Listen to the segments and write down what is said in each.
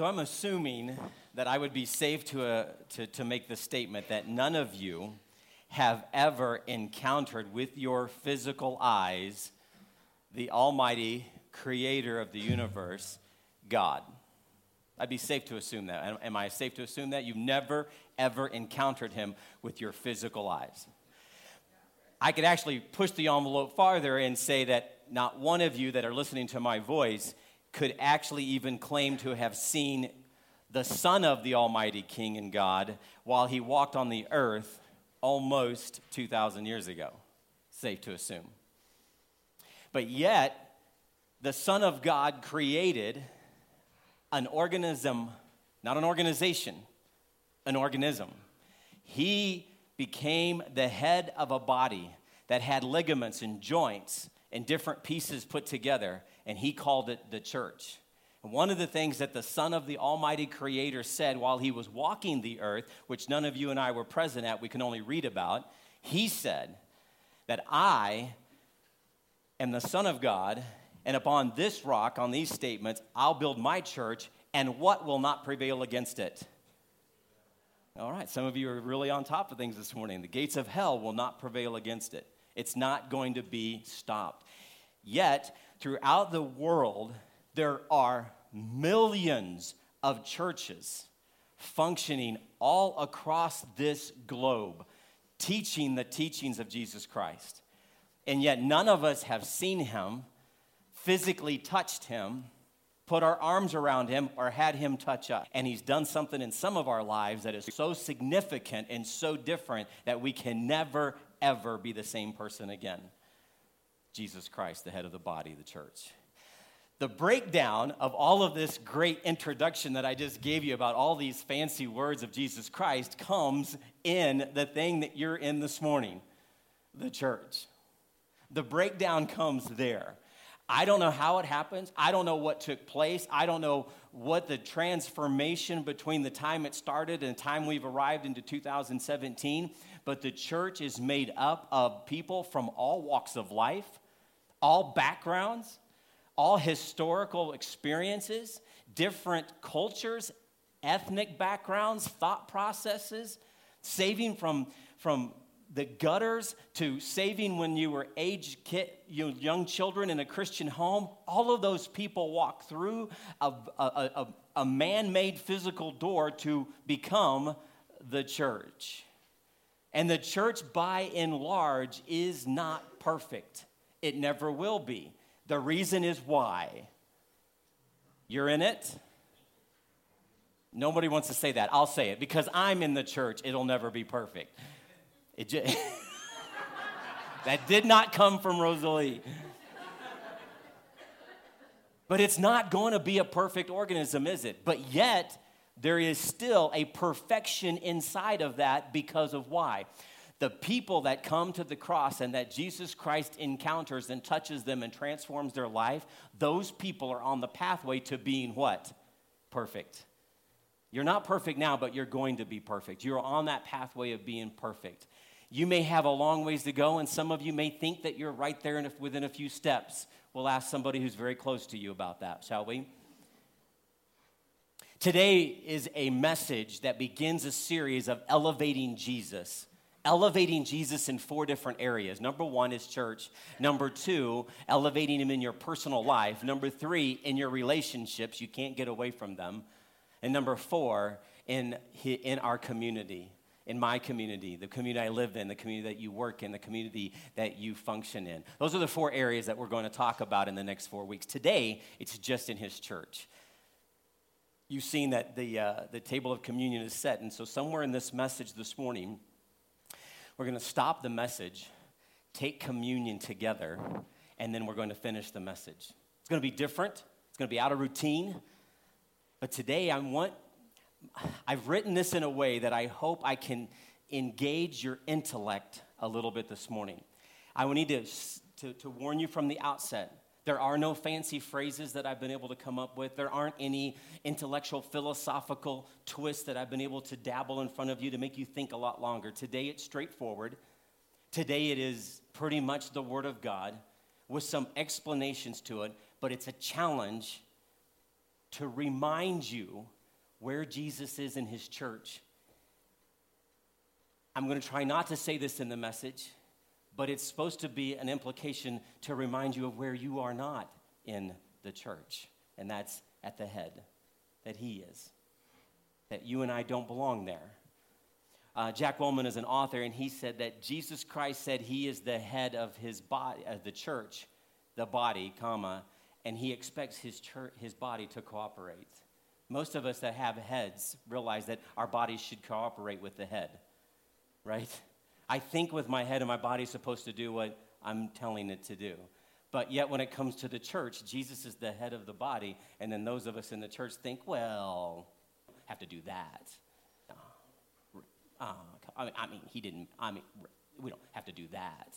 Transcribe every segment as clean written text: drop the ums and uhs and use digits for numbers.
So I'm assuming that I would be safe to make the statement that none of you have ever encountered with your physical eyes the almighty creator of the universe, God. I'd be safe to assume that. Am I safe to assume that? You've never, ever encountered him with your physical eyes. I could actually push the envelope farther and say that not one of you that are listening to my voice could actually even claim to have seen the Son of the Almighty King and God while he walked on the earth almost 2,000 years ago. Safe to assume. But yet, the Son of God created an organism, not an organization, an organism. He became the head of a body that had ligaments and joints and different pieces put together, and he called it the church. And one of the things that the Son of the Almighty Creator said while he was walking the earth, which none of you and I were present at, we can only read about, he said that I am the Son of God, and upon this rock, on these statements, I'll build my church, and what will not prevail against it? All right, some of you are really on top of things this morning. The gates of hell will not prevail against it. It's not going to be stopped. Yet, throughout the world, there are millions of churches functioning all across this globe, teaching the teachings of Jesus Christ. And yet none of us have seen him, physically touched him, put our arms around him, or had him touch us. And he's done something in some of our lives that is so significant and so different that we can never, ever be the same person again. Jesus Christ, the head of the body, the church. The breakdown of all of this great introduction that I just gave you about all these fancy words of Jesus Christ comes in the thing that you're in this morning, the church. The breakdown comes there. I don't know how it happens. I don't know what took place. I don't know what the transformation between the time it started and the time we've arrived into 2017, but the church is made up of people from all walks of life, all backgrounds, all historical experiences, different cultures, ethnic backgrounds, thought processes, saving from the gutters to saving when you were young children in a Christian home. All of those people walk through a man-made physical door to become the church. And the church, by and large, is not perfect. It never will be. The reason is why. You're in it? Nobody wants to say that. I'll say it. Because I'm in the church, it'll never be perfect. That did not come from Rosalie. But it's not going to be a perfect organism, is it? But yet, there is still a perfection inside of that because of why? The people that come to the cross and that Jesus Christ encounters and touches them and transforms their life, those people are on the pathway to being what? Perfect. You're not perfect now, but you're going to be perfect. You're on that pathway of being perfect. You may have a long ways to go, and some of you may think that you're right there within a few steps. We'll ask somebody who's very close to you about that, shall we? Today is a message that begins a series of elevating Jesus. Elevating Jesus in 4 different areas. Number 1 is church. Number 2, elevating him in your personal life. Number 3, in your relationships. You can't get away from them. And number 4, in our community. In my community, the community I live in, the community that you work in, the community that you function in. Those are the 4 areas that we're going to talk about in the next 4 weeks. Today, it's just in his church. You've seen that the table of communion is set. And so somewhere in this message this morning, we're going to stop the message, take communion together, and then we're going to finish the message. It's going to be different. It's going to be out of routine. But today I've written this in a way that I hope I can engage your intellect a little bit this morning. I will need to warn you from the outset. There are no fancy phrases that I've been able to come up with. There aren't any intellectual, philosophical twists that I've been able to dabble in front of you to make you think a lot longer. Today it's straightforward. Today it is pretty much the Word of God with some explanations to it, but it's a challenge to remind you where Jesus is in his church. I'm going to try not to say this in the message, but it's supposed to be an implication to remind you of where you are not in the church, and that's at the head, that he is, that you and I don't belong there. Jack Wolman is an author, and he said that Jesus Christ said he is the head of his body, the church, the body, and he expects his body to cooperate. Most of us that have heads realize that our bodies should cooperate with the head, right? I think with my head, and my body's supposed to do what I'm telling it to do. But yet when it comes to the church, Jesus is the head of the body, and then those of us in the church think, well, have to do that. We don't have to do that.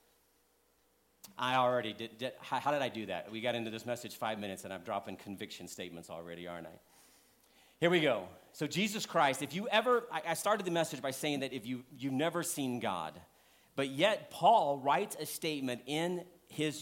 I already did. How did I do that? We got into this message 5 minutes, and I'm dropping conviction statements already, aren't I? Here we go. So Jesus Christ, if you ever, I started the message by saying that if you've never seen God, but yet Paul writes a statement in his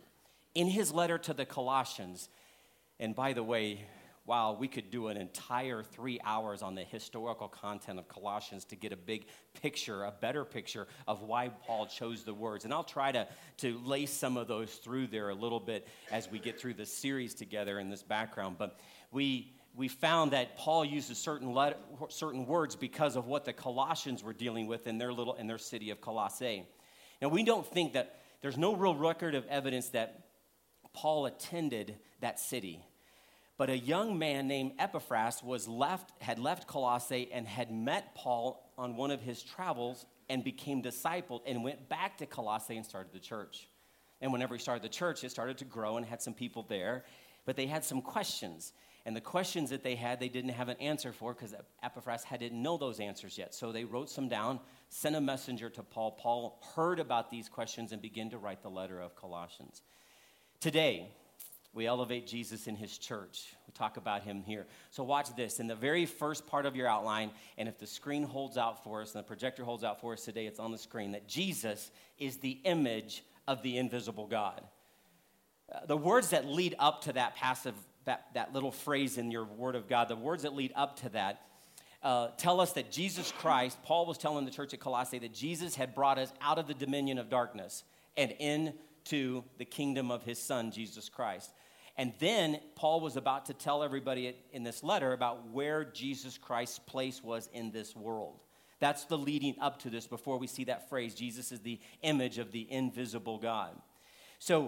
letter to the Colossians, and by the way, wow, we could do an entire 3 hours on the historical content of Colossians to get a big picture, a better picture of why Paul chose the words. And I'll try to lay some of those through there a little bit as we get through the series together in this background. But we found that Paul uses certain words because of what the Colossians were dealing with in their city of Colossae. Now, we don't think that there's no real record of evidence that Paul attended that city. But a young man named Epaphras had left Colossae and had met Paul on one of his travels and became discipled and went back to Colossae and started the church. And whenever he started the church, it started to grow and had some people there. But they had some questions. And the questions that they had, they didn't have an answer for because Epaphras didn't know those answers yet. So they wrote some down, sent a messenger to Paul. Paul heard about these questions and began to write the letter of Colossians. Today, we elevate Jesus in his church. We talk about him here. So watch this. In the very first part of your outline, and if the screen holds out for us and the projector holds out for us today, it's on the screen, that Jesus is the image of the invisible God. The words that lead up to that that little phrase in your word of God, the words that lead up to that tell us that Jesus Christ, Paul was telling the church at Colossae that Jesus had brought us out of the dominion of darkness and into the kingdom of his son, Jesus Christ. And then Paul was about to tell everybody in this letter about where Jesus Christ's place was in this world. That's the leading up to this before we see that phrase, Jesus is the image of the invisible God. So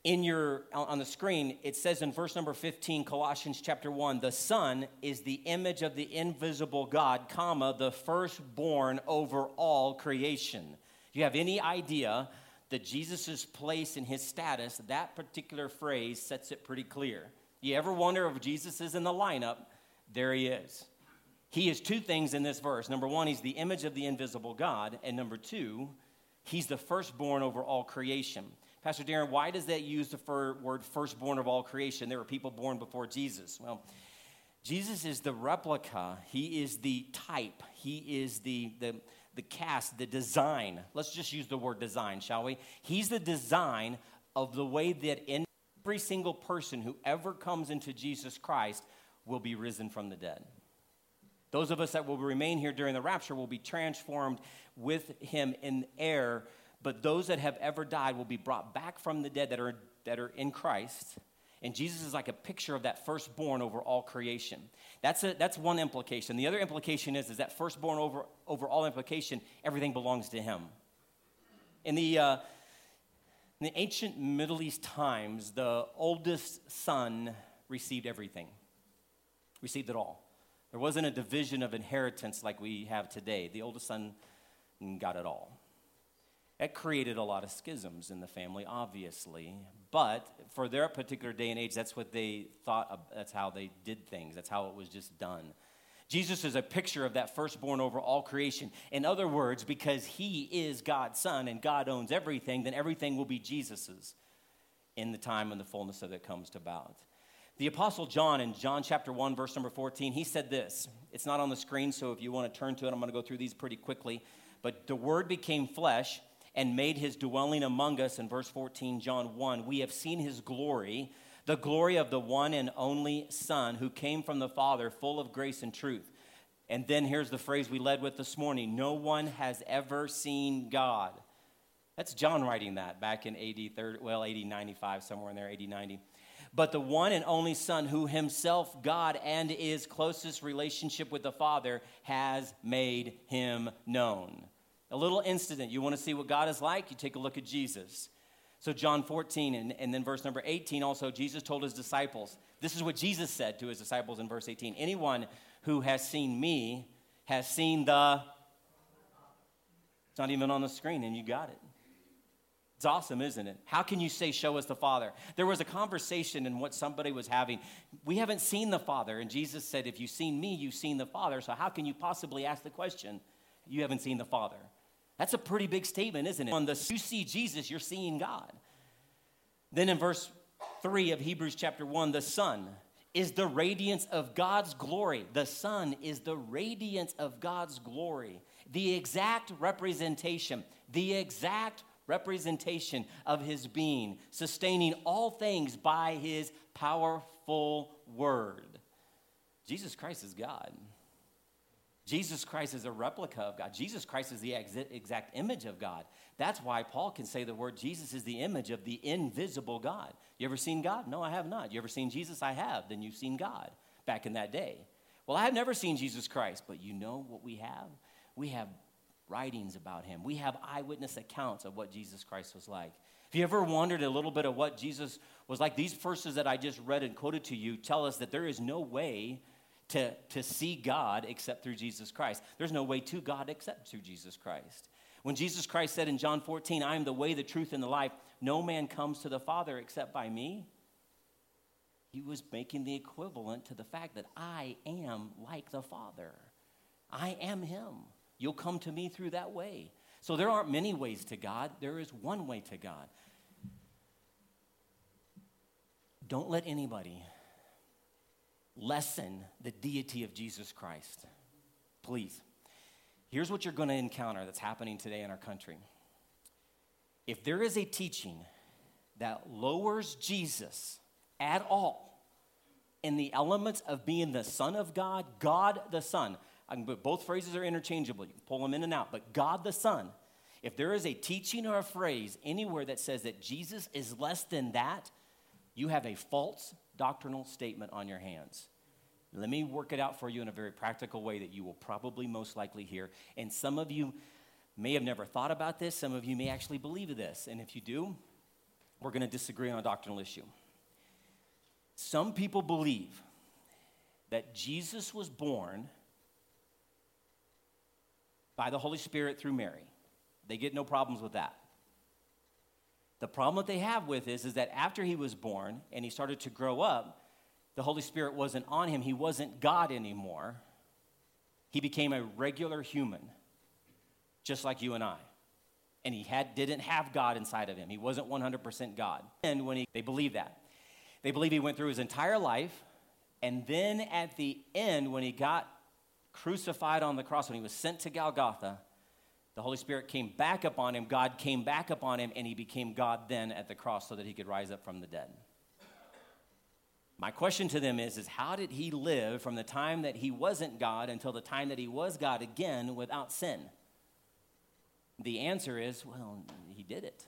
on the screen, it says in verse number 15, Colossians chapter 1, the Son is the image of the invisible God, the firstborn over all creation. Do you have any idea that Jesus' place and his status, that particular phrase sets it pretty clear? You ever wonder if Jesus is in the lineup? There he is. He is two things in this verse. Number one, he's the image of the invisible God. And number two, he's the firstborn over all creation. Pastor Darren, why does that use the word firstborn of all creation? There were people born before Jesus. Well, Jesus is the replica. He is the type. He is the cast, the design. Let's just use the word design, shall we? He's the design of the way that in every single person who ever comes into Jesus Christ will be risen from the dead. Those of us that will remain here during the rapture will be transformed with him in air, but those that have ever died will be brought back from the dead that are in Christ. And Jesus is like a picture of that firstborn over all creation. That's one implication. The other implication is that firstborn over all implication, everything belongs to him. In the ancient Middle East times, the oldest son received everything, received it all. There wasn't a division of inheritance like we have today. The oldest son got it all. That created a lot of schisms in the family, obviously. But for their particular day and age, that's what they thought, that's how they did things. That's how it was just done. Jesus is a picture of that firstborn over all creation. In other words, because he is God's son and God owns everything, then everything will be Jesus's in the time when the fullness of it comes about. The Apostle John in John chapter 1, verse number 14, he said this. It's not on the screen, so if you want to turn to it, I'm going to go through these pretty quickly. But the Word became flesh and made his dwelling among us. In verse 14, John 1, we have seen his glory, the glory of the one and only Son who came from the Father, full of grace and truth. And then here's the phrase we led with this morning: no one has ever seen God. That's John writing that back in AD 95, somewhere in there, AD 90. But the one and only Son, who himself God and is closest relationship with the Father, has made him known. A little incident. You want to see what God is like? You take a look at Jesus. So John 14 and then verse number 18 also, Jesus told his disciples, this is what Jesus said to his disciples in verse 18. Anyone who has seen me has seen the... It's not even on the screen and you got it. It's awesome, isn't it? How can you say, show us the Father? There was a conversation in what somebody was having. We haven't seen the Father. And Jesus said, if you've seen me, you've seen the Father. So how can you possibly ask the question, you haven't seen the Father? That's a pretty big statement, isn't it? You see Jesus, you're seeing God. Then in verse 3 of Hebrews chapter 1, the Son is the radiance of God's glory. The Son is the radiance of God's glory. The exact representation of his being, sustaining all things by his powerful word. Jesus Christ is God. Jesus Christ is a replica of God. Jesus Christ is the exact image of God. That's why Paul can say the word Jesus is the image of the invisible God. You ever seen God? No, I have not. You ever seen Jesus? I have. Then you've seen God back in that day. Well, I have never seen Jesus Christ, but you know what we have? We have writings about him. We have eyewitness accounts of what Jesus Christ was like. If you ever wondered a little bit of what Jesus was like, these verses that I just read and quoted to you tell us that there is no way to see God except through Jesus Christ. There's no way to God except through Jesus Christ. When Jesus Christ said in John 14, I am the way, the truth, and the life, no man comes to the Father except by me, he was making the equivalent to the fact that I am like the Father. I am him. You'll come to me through that way. So there aren't many ways to God. There is one way to God. Don't let anybody lessen the deity of Jesus Christ. Please. Here's what you're going to encounter that's happening today in our country. If there is a teaching that lowers Jesus at all in the elements of being the Son of God, God the Son, both phrases are interchangeable. You can pull them in and out. But God the Son, if there is a teaching or a phrase anywhere that says that Jesus is less than that, you have a false doctrinal statement on your hands. Let me work it out for you in a very practical way that you will probably most likely hear. And some of you may have never thought about this. Some of you may actually believe this. And if you do, we're going to disagree on a doctrinal issue. Some people believe that Jesus was born by the Holy Spirit through Mary. They get no problems with that. The problem that they have with is that after he was born and he started to grow up, the Holy Spirit wasn't on him. He wasn't God anymore. He became a regular human, just like you and I. And he didn't have God inside of him. He wasn't 100% God. And they believe that. They believe he went through his entire life, and then at the end, when he got crucified on the cross, when he was sent to Golgotha, the Holy Spirit came back upon him, God came back upon him, and he became God then at the cross so that he could rise up from the dead. My question to them is how did he live from the time that he wasn't God until the time that he was God again without sin? The answer is, well, he did it.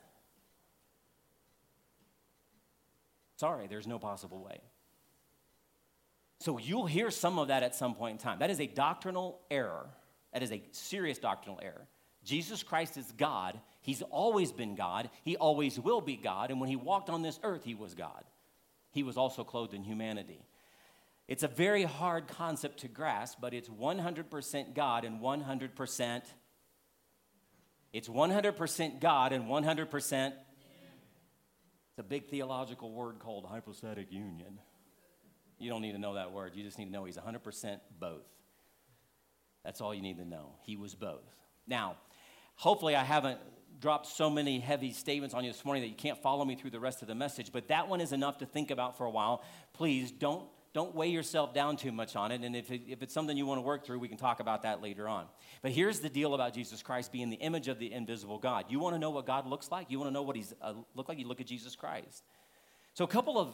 Sorry, there's no possible way. So you'll hear some of that at some point in time. That is a doctrinal error. That is a serious doctrinal error. Jesus Christ is God. He's always been God. He always will be God. And when he walked on this earth, he was God. He was also clothed in humanity. It's a very hard concept to grasp, but it's 100% God and 100%. It's 100% God and 100%. It's a big theological word called hypostatic union. You don't need to know that word. You just need to know he's 100% both. That's all you need to know. He was both. Now, hopefully I haven't dropped so many heavy statements on you this morning that you can't follow me through the rest of the message, but that one is enough to think about for a while. Please don't weigh yourself down too much on it, and if it's something you want to work through, we can talk about that later on. But here's the deal about Jesus Christ being the image of the invisible God. You want to know what God looks like? You want to know what he's look like? You look at Jesus Christ. So a couple of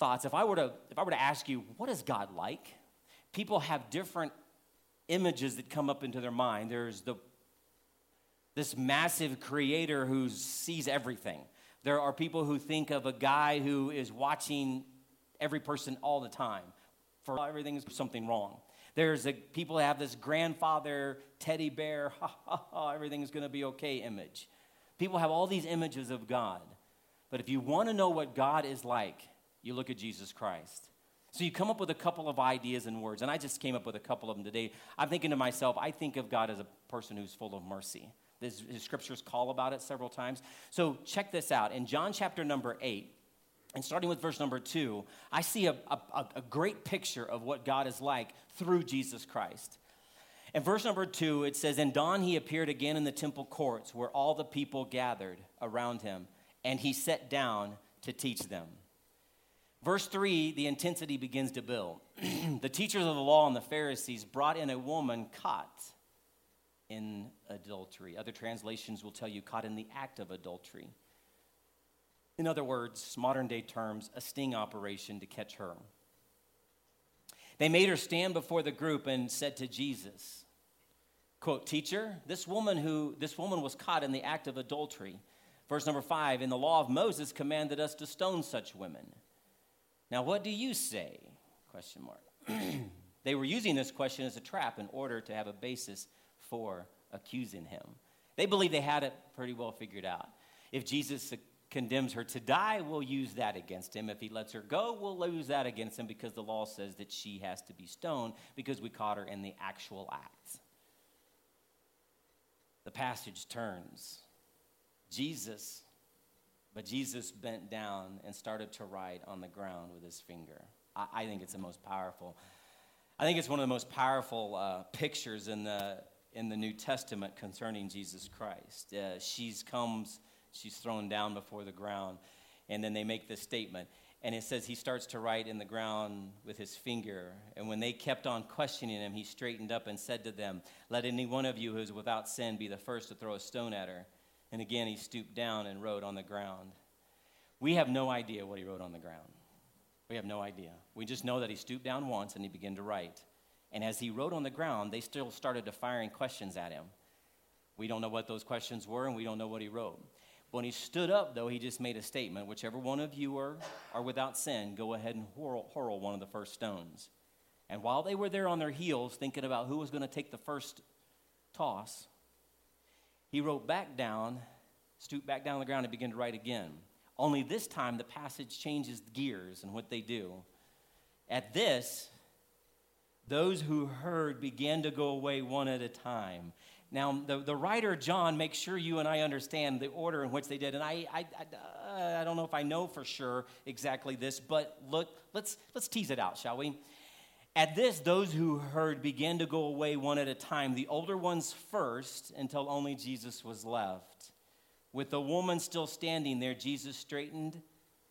thoughts, if I were to ask you, what is God like? People have different images that come up into their mind. There's this massive creator who sees everything. There are people who think of a guy who is watching every person all the time. For everything is something wrong. People have this grandfather, teddy bear, everything's going to be okay image. People have all these images of God. But if you want to know what God is like, you look at Jesus Christ. So you come up with a couple of ideas and words, and I just came up with a couple of them today. I'm thinking to myself, I think of God as a person who's full of mercy. His scriptures call about it several times. So check this out. In John chapter number 8, and starting with verse number 2, I see a great picture of what God is like through Jesus Christ. In verse number 2, it says, "And dawn he appeared again in the temple courts where all the people gathered around him, and he sat down to teach them." Verse 3, the intensity begins to build. "The teachers of the law and the Pharisees brought in a woman caught in adultery." Other translations will tell you caught in the act of adultery. In other words, modern day terms, a sting operation to catch her. They made her stand before the group and said to Jesus, quote, "Teacher, this woman was caught in the act of adultery." Verse number 5, "In the law of Moses commanded us to stone such women. Now what do you say?" Question mark. They were using this question as a trap in order to have a basis for accusing him. They believed they had it pretty well figured out. If Jesus condemns her to die, we'll use that against him. If he lets her go, we'll use that against him because the law says that she has to be stoned because we caught her in the actual act. The passage turns. But Jesus bent down and started to write on the ground with his finger. I think it's the most powerful. I think it's one of the most powerful pictures in the New Testament concerning Jesus Christ. She's thrown down before the ground, and then they make this statement. And it says he starts to write in the ground with his finger. And when they kept on questioning him, he straightened up and said to them, "Let any one of you who is without sin be the first to throw a stone at her." And again, he stooped down and wrote on the ground. We have no idea what he wrote on the ground. We have no idea. We just know that he stooped down once and he began to write. And as he wrote on the ground, they still started to firing questions at him. We don't know what those questions were, and we don't know what he wrote. When he stood up, though, he just made a statement. "Whichever one of you are without sin, go ahead and hurl one of the first stones." And while they were there on their heels, thinking about who was going to take the first toss, he wrote back down, stooped back down on the ground, and began to write again. Only this time, the passage changes gears and what they do. At this, those who heard began to go away one at a time. Now, the writer, John, makes sure you and I understand the order in which they did. And I don't know if I know for sure exactly this, but look, let's tease it out, shall we? At this, those who heard began to go away one at a time, the older ones first, until only Jesus was left. With the woman still standing there, Jesus straightened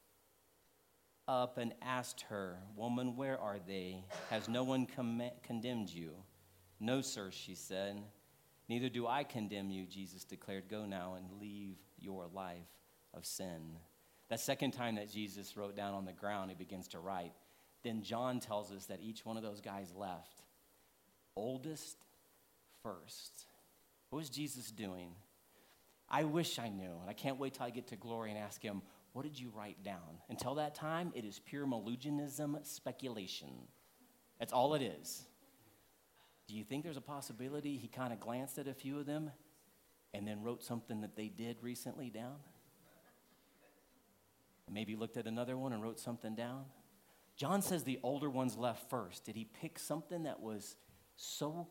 up and asked her, "Woman, where are they? Has no one condemned you?" "No, sir," she said. "Neither do I condemn you," Jesus declared. "Go now and leave your life of sin." That second time that Jesus wrote down on the ground, he begins to write. Then John tells us that each one of those guys left. Oldest first. What was Jesus doing? I wish I knew, and I can't wait till I get to glory and ask him, "What did you write down?" Until that time, it is pure Melugianism speculation. That's all it is. Do you think there's a possibility he kind of glanced at a few of them and then wrote something that they did recently down? Maybe looked at another one and wrote something down? John says the older ones left first. Did he pick something that was so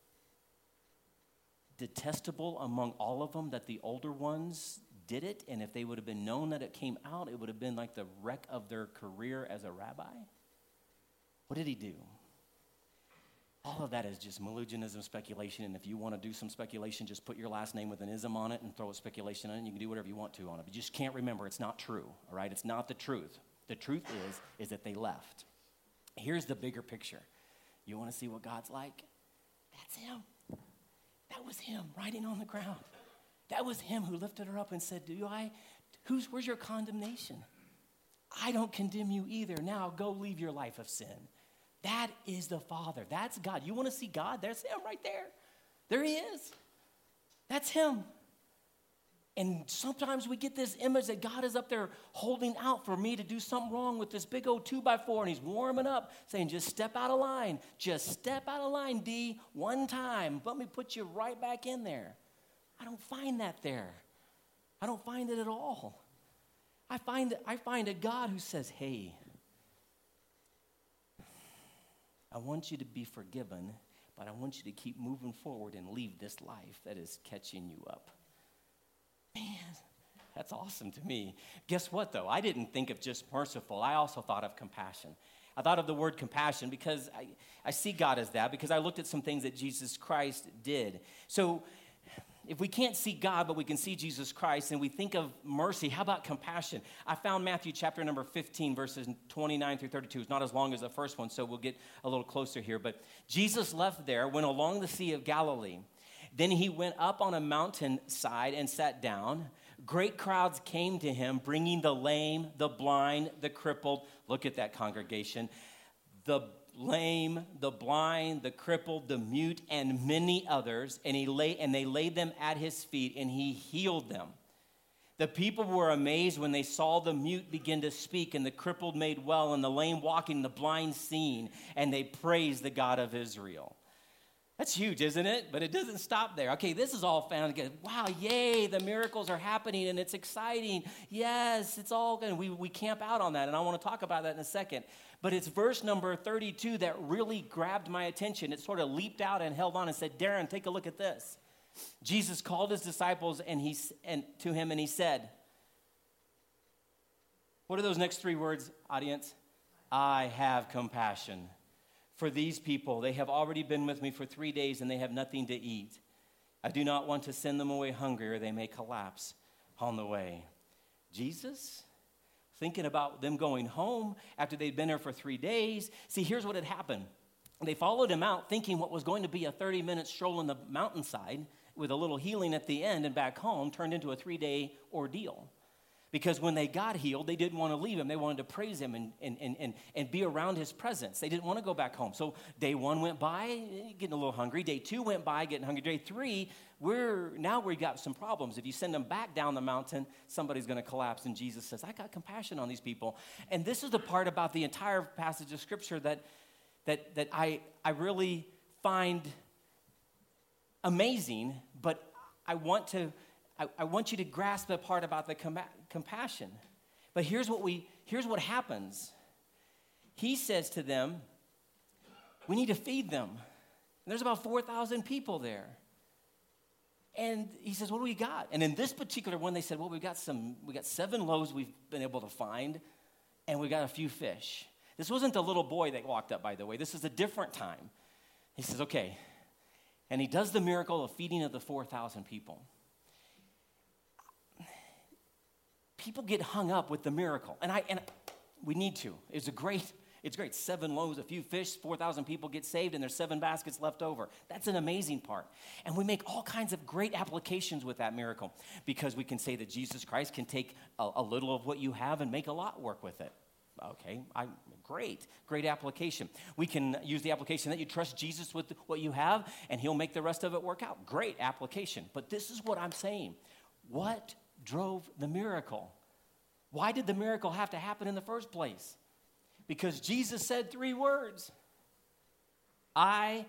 detestable among all of them that the older ones did it? And if they would have been known that it came out, it would have been like the wreck of their career as a rabbi? What did he do? All of that is just Melugianism speculation, and if you want to do some speculation, just put your last name with an ism on it and throw a speculation on it, and you can do whatever you want to on it. But you just can't remember. It's not true, all right? It's not the truth. The truth is that they left. Here's the bigger picture. You want to see what God's like? That's him. That was him writing on the ground. That was him who lifted her up and said, where's your condemnation? I don't condemn you either. Now go leave your life of sin. That is the Father. That's God. You want to see God? There's him right there. There he is. That's him. And sometimes we get this image that God is up there holding out for me to do something wrong with this big old 2x4, and he's warming up, saying, just step out of line. Just step out of line, D, one time. Let me put you right back in there. I don't find that there. I don't find it at all. I find a God who says, hey, I want you to be forgiven, but I want you to keep moving forward and leave this life that is catching you up. Man, that's awesome to me. Guess what, though? I didn't think of just merciful. I also thought of compassion. I thought of the word compassion because I see God as that, because I looked at some things that Jesus Christ did. So if we can't see God, but we can see Jesus Christ, and we think of mercy, how about compassion? I found Matthew chapter number 15, verses 29 through 32. It's not as long as the first one, so we'll get a little closer here. But Jesus left there, went along the Sea of Galilee. Then he went up on a mountainside and sat down. Great crowds came to him, bringing the lame, the blind, the crippled. Look at that congregation. The lame, the blind, the crippled, the mute, and many others. And they laid them at his feet, and he healed them. The people were amazed when they saw the mute begin to speak, and the crippled made well, and the lame walking, the blind seeing, and they praised the God of Israel. That's huge, isn't it? But it doesn't stop there. Okay, this is all found good. Wow, yay, the miracles are happening, and it's exciting. Yes, it's all good. We camp out on that, and I want to talk about that in a second. But it's verse number 32 that really grabbed my attention. It sort of leaped out and held on and said, Darren, take a look at this. Jesus called his disciples to him, and he said, what are those next three words, audience? I have compassion. For these people, they have already been with me for 3 days, and they have nothing to eat. I do not want to send them away hungry, or they may collapse on the way. Jesus, thinking about them going home after they'd been there for 3 days. See, here's what had happened. They followed him out thinking what was going to be a 30-minute stroll on the mountainside with a little healing at the end and back home turned into a 3-day ordeal. Because when they got healed, they didn't want to leave him. They wanted to praise him and be around his presence. They didn't want to go back home. So day 1 went by, getting a little hungry. Day 2 went by, getting hungry. Day 3, we've got some problems. If you send them back down the mountain, somebody's going to collapse. And Jesus says, I got compassion on these people. And this is the part about the entire passage of Scripture that I really find amazing, but I want you to grasp the part about the compassion. But here's what happens. He says to them, we need to feed them. And there's about 4,000 people there. And he says, what do we got? And in this particular one, they said, well, we got 7 loaves we've been able to find, and we got a few fish. This wasn't the little boy that walked up, by the way. This is a different time. He says, okay. And he does the miracle of feeding of the 4,000 people. People get hung up with the miracle, and we need to. It's great. 7 loaves, a few fish, 4,000 people get saved, and there's 7 baskets left over. That's an amazing part. And we make all kinds of great applications with that miracle, because we can say that Jesus Christ can take a little of what you have and make a lot work with it. Okay, great application. We can use the application that you trust Jesus with what you have, and he'll make the rest of it work out. Great application. But this is what I'm saying. What drove the miracle? Why did the miracle have to happen in the first place? Because Jesus said 3 words. I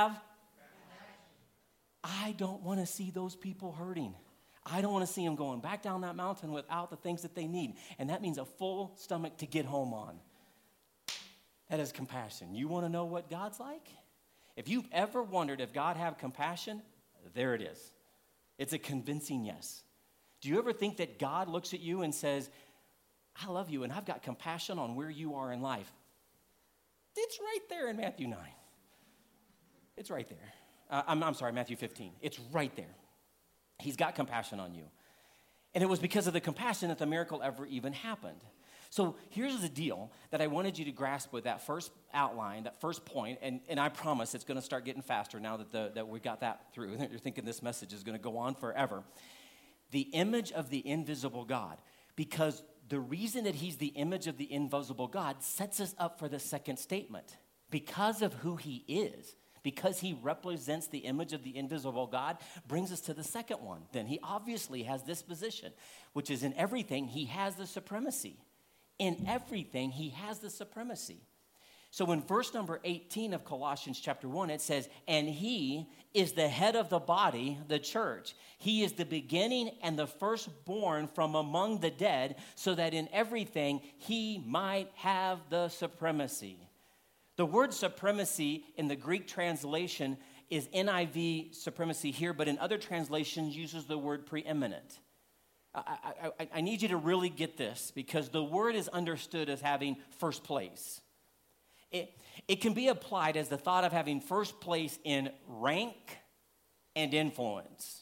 don't want to see those people hurting. I don't want to see them going back down that mountain without the things that they need. And that means a full stomach to get home on. That is compassion. You want to know what God's like? If you've ever wondered if God have compassion, there it is. It's a convincing yes. Do you ever think that God looks at you and says, I love you and I've got compassion on where you are in life? It's right there in Matthew 9. It's right there. I'm sorry, Matthew 15. It's right there. He's got compassion on you. And it was because of the compassion that the miracle ever even happened. So here's the deal that I wanted you to grasp with that first outline, that first point, and I promise it's going to start getting faster now that we got that through. You're thinking this message is going to go on forever. The image of the invisible God, because the reason that he's the image of the invisible God sets us up for the second statement. Because of who he is, because he represents the image of the invisible God, brings us to the second one. Then he obviously has this position, which is in everything, he has the supremacy. In everything, he has the supremacy. So in verse number 18 of Colossians chapter 1, it says, and he is the head of the body, the church. He is the beginning and the firstborn from among the dead, so that in everything he might have the supremacy. The word supremacy in the Greek translation is NIV supremacy here, but in other translations uses the word preeminent. I need you to really get this, because the word is understood as having first place. It can be applied as the thought of having first place in rank and influence.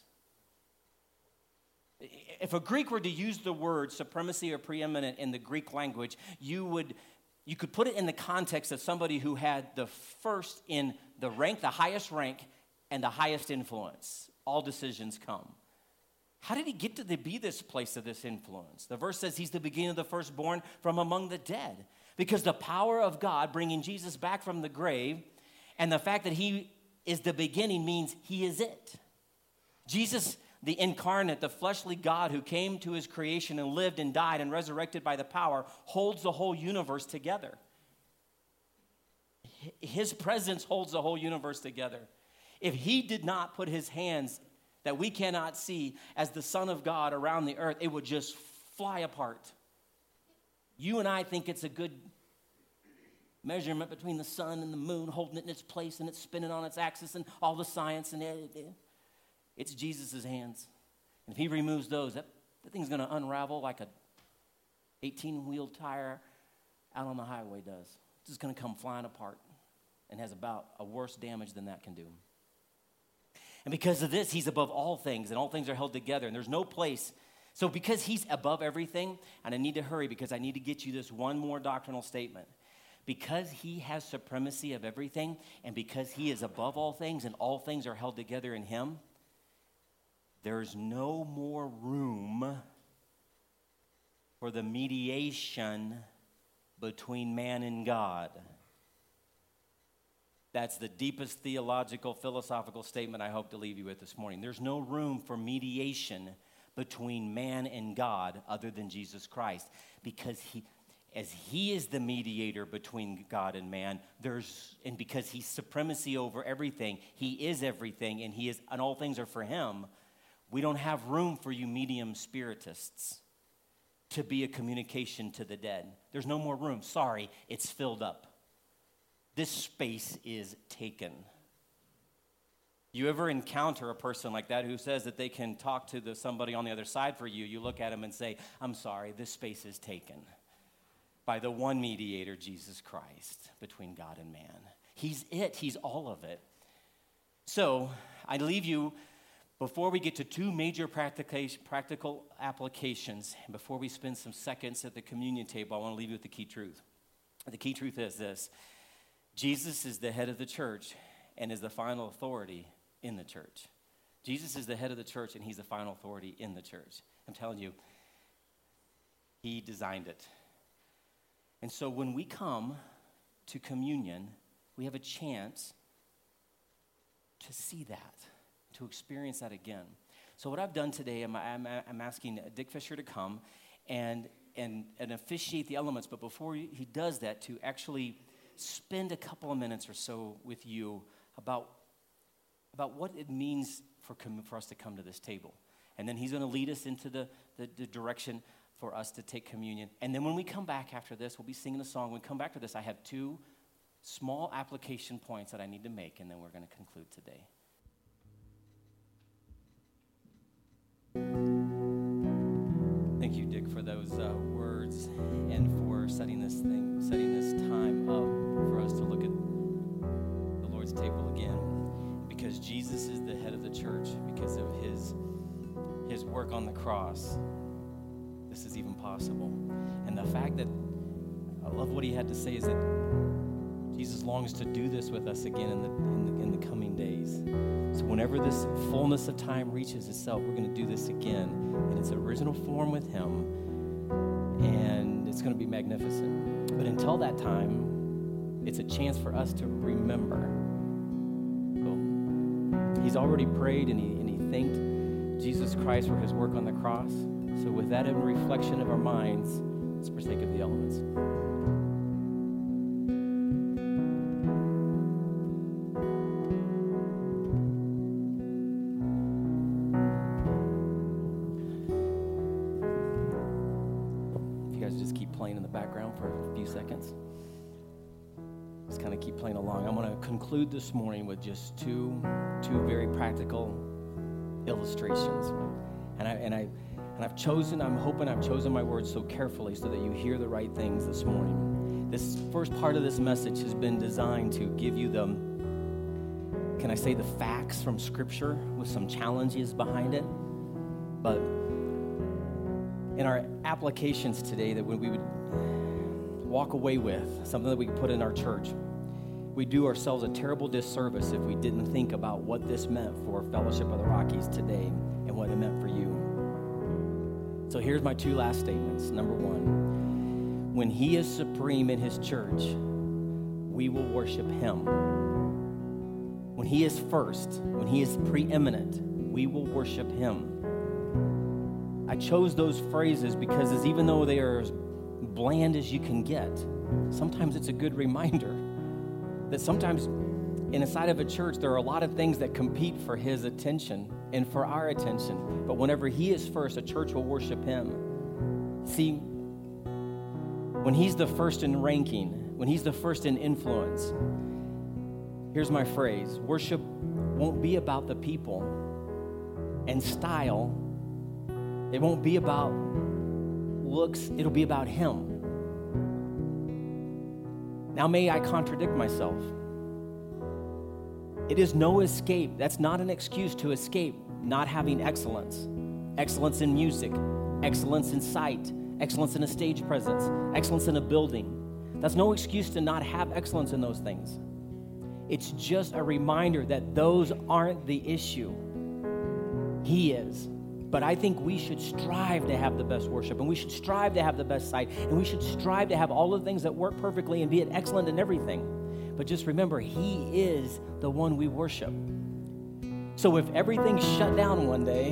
If a Greek were to use the word supremacy or preeminent in the Greek language, you could put it in the context of somebody who had the first in the rank, the highest rank, and the highest influence. All decisions come. How did he get to be this place of this influence? The verse says he's the beginning of the firstborn from among the dead. Because the power of God bringing Jesus back from the grave and the fact that he is the beginning means he is it. Jesus, the incarnate, the fleshly God who came to his creation and lived and died and resurrected by the power, holds the whole universe together. His presence holds the whole universe together. If he did not put his hands that we cannot see as the Son of God around the earth, it would just fly apart. You and I think it's a good measurement between the sun and the moon, holding it in its place and it's spinning on its axis and all the science, and it's Jesus' hands. And if he removes those, that thing's going to unravel like a 18-wheel tire out on the highway does. It's just going to come flying apart and has about a worse damage than that can do. And because of this, he's above all things, and all things are held together, and there's no place. So because he's above everything, and I need to hurry because I need to get you this one more doctrinal statement. Because he has supremacy of everything, and because he is above all things, and all things are held together in him, there's no more room for the mediation between man and God. That's the deepest theological, philosophical statement I hope to leave you with this morning. There's no room for mediation between man and God other than Jesus Christ, because as he is the mediator between God and man, and because he's supremacy over everything, he is everything, and all things are for him. We don't have room for you medium spiritists to be a communication to the dead. There's no more room. Sorry, it's filled up. This space is taken. You ever encounter a person like that who says that they can talk to somebody on the other side for you? You look at them and say, I'm sorry, this space is taken by the one mediator, Jesus Christ, between God and man. He's it. He's all of it. So I leave you, before we get to two major practical applications, and before we spend some seconds at the communion table, I want to leave you with the key truth. The key truth is this: Jesus is the head of the church and is the final authority in the church. Jesus is the head of the church and he's the final authority in the church. I'm telling you, he designed it. And so when we come to communion, we have a chance to see that, to experience that again. So what I've done today, I'm asking Dick Fisher to come and officiate the elements, but before he does that, to actually spend a couple of minutes or so with you about what it means for us to come to this table. And then he's going to lead us into the direction for us to take communion. And then when we come back after this, we'll be singing a song. When we come back to this, I have two small application points that I need to make, and then we're going to conclude today. Thank you, Dick, for those words and for setting this time up for us to look at the Lord's table again. Because Jesus is the head of the church, because of his work on the cross, this is even possible. And the fact that I love what he had to say is that Jesus longs to do this with us again in the coming days. So whenever this fullness of time reaches itself, we're going to do this again in its original form with him. and it's going to be magnificent. But until that time, it's a chance for us to remember. So he's already prayed, and he thanked Jesus Christ for his work on the cross. So with that in reflection of our minds, let's partake of the elements. Just keep playing in the background for a few seconds. Just kind of keep playing along. I'm going to conclude this morning with just two very practical illustrations. I'm hoping I've chosen my words so carefully so that you hear the right things this morning. This first part of this message has been designed to give you the facts from Scripture with some challenges behind it. But in our applications today, that when we would walk away with something that we could put in our church, we do ourselves a terrible disservice if we didn't think about what this meant for Fellowship of the Rockies today and what it meant for you. So here's my two last statements. Number one, when he is supreme in his church, we will worship him. When he is first, when he is preeminent, we will worship him. I chose those phrases because even though they are as bland as you can get, sometimes it's a good reminder that sometimes inside of a church there are a lot of things that compete for his attention and for our attention. But whenever he is first, a church will worship him. See, when he's the first in ranking, when he's the first in influence, here's my phrase: worship won't be about the people and style. It won't be about looks, it'll be about him. Now, may I contradict myself? It is no escape. That's not an excuse to escape not having excellence. Excellence in music, excellence in sight, excellence in a stage presence, excellence in a building. That's no excuse to not have excellence in those things. It's just a reminder that those aren't the issue. He is. But I think we should strive to have the best worship, and we should strive to have the best sight, and we should strive to have all the things that work perfectly and be excellent in everything. But just remember, he is the one we worship. So if everything's shut down one day,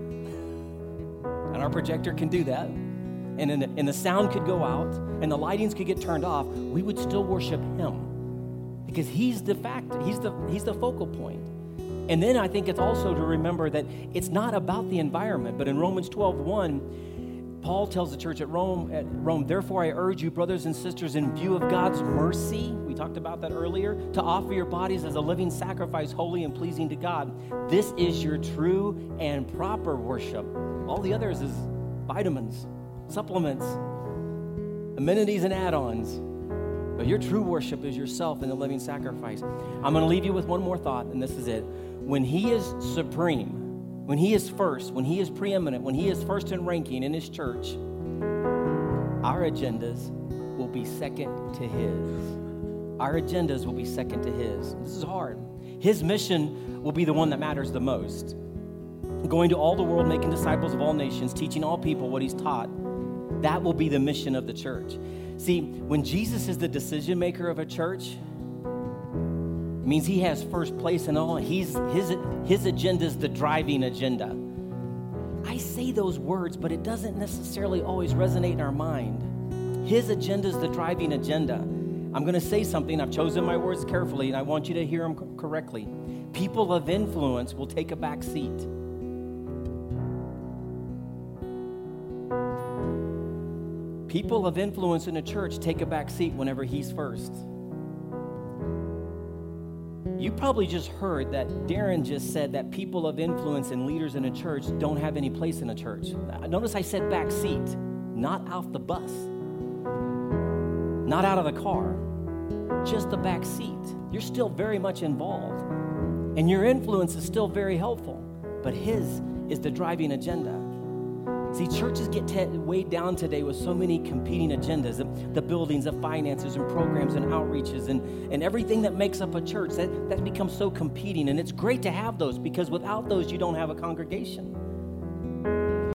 and our projector can do that, and the sound could go out, and the lightings could get turned off, we would still worship him. Because he's the focal point. And then I think it's also to remember that it's not about the environment, but in Romans 12:1, Paul tells the church at Rome, therefore I urge you, brothers and sisters, in view of God's mercy, we talked about that earlier, to offer your bodies as a living sacrifice, holy and pleasing to God. This is your true and proper worship. All the others is vitamins, supplements, amenities, and add-ons. But your true worship is yourself in the living sacrifice. I'm going to leave you with one more thought, and this is it. When he is supreme, when he is first, when he is preeminent, when he is first in ranking in his church, our agendas will be second to his. Our agendas will be second to his. This is hard. His mission will be the one that matters the most. Going to all the world, making disciples of all nations, teaching all people what he's taught. That will be the mission of the church. See, when Jesus is the decision maker of a church, it means he has first place in all. His agenda is the driving agenda. I say those words, but it doesn't necessarily always resonate in our mind. His agenda is the driving agenda. I'm going to say something. I've chosen my words carefully, and I want you to hear them correctly. People of influence will take a back seat. People of influence in a church take a back seat whenever he's first. You probably just heard that Darren just said that people of influence and leaders in a church don't have any place in a church. Notice I said back seat, not off the bus, not out of the car, just the back seat. You're still very much involved, and your influence is still very helpful, but his is the driving agenda. See, churches get weighed down today with so many competing agendas, the buildings, the finances, and programs, and outreaches, and everything that makes up a church. That becomes so competing, and it's great to have those, because without those, you don't have a congregation.